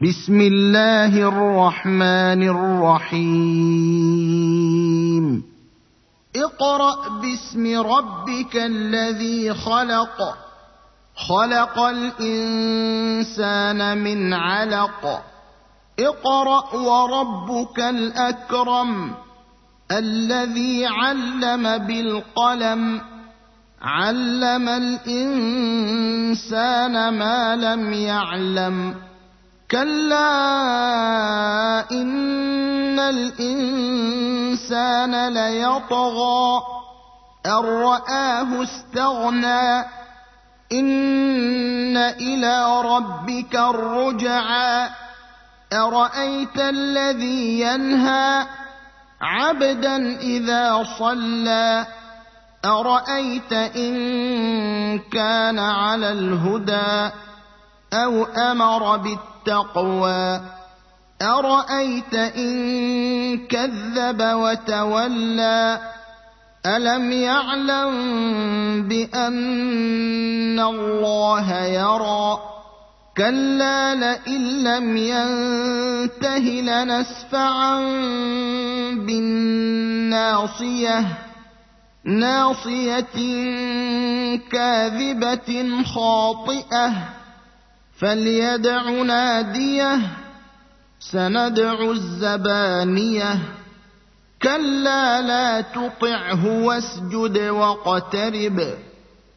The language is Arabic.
بسم الله الرحمن الرحيم اقرأ باسم ربك الذي خلق خلق الإنسان من علق اقرأ وربك الأكرم الذي علم بالقلم علم الإنسان ما لم يعلم كلا إن الإنسان ليطغى أن رآه استغنى إن إلى ربك الرجعى أرأيت الذي ينهى عبدا إذا صلى أرأيت إن كان على الهدى أو أمر بالتقوى أرأيت إن كذب وتولى ألم يعلم بأن الله يرى كلا لئن لم ينته لنسفعا بالناصية ناصية كاذبة خاطئة فليدع ناديه سندع الزبانية كلا لا تطعه واسجد واقترب